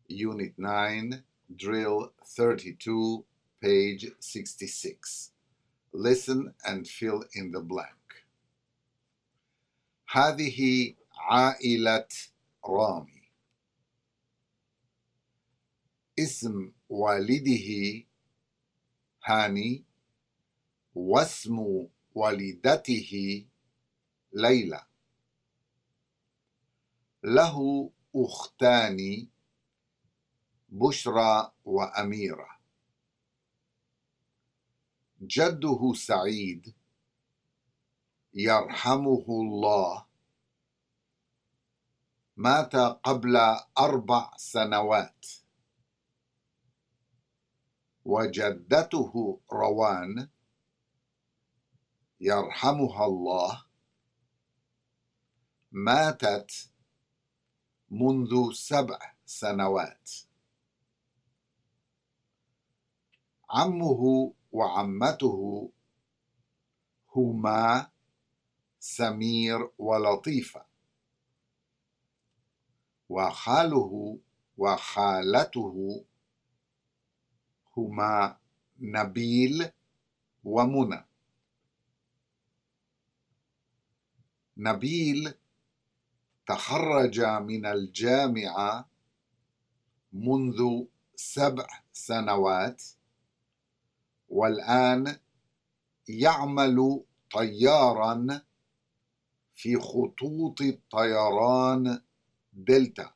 Unit 9, Drill 32, page 66. Listen and fill in the blank. هذه عائلة رامي. اسم والده هاني، واسم والدته ليلى. له أختان بشرى وأميرة. جده سعيد يرحمه الله مات قبل 4 سنوات، وجدته روان يرحمها الله ماتت منذ 7 سنوات. عمه وعمته هما سمير ولطيفة، وخاله وخالته هما نبيل ومنى. نبيل تخرج من الجامعة منذ 7 سنوات، والآن يعمل طياراً في خطوط الطيران دلتا.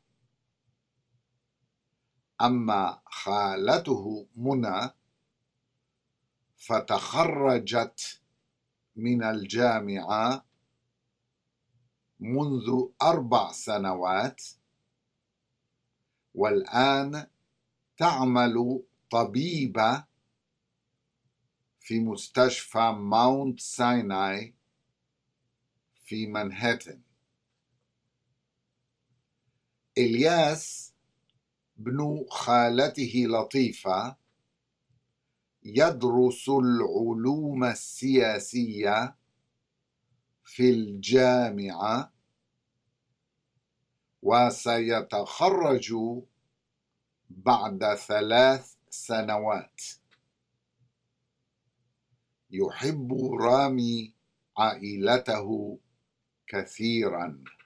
أما خالته منى فتخرجت من الجامعة منذ 4 سنوات، والآن تعمل طبيبة في مستشفى ماونت سيناي في مانهاتن. إلياس ابن خالته لطيفة يدرس العلوم السياسية في الجامعة، وسيتخرج بعد 3 سنوات. يحب رامي عائلته كثيراً.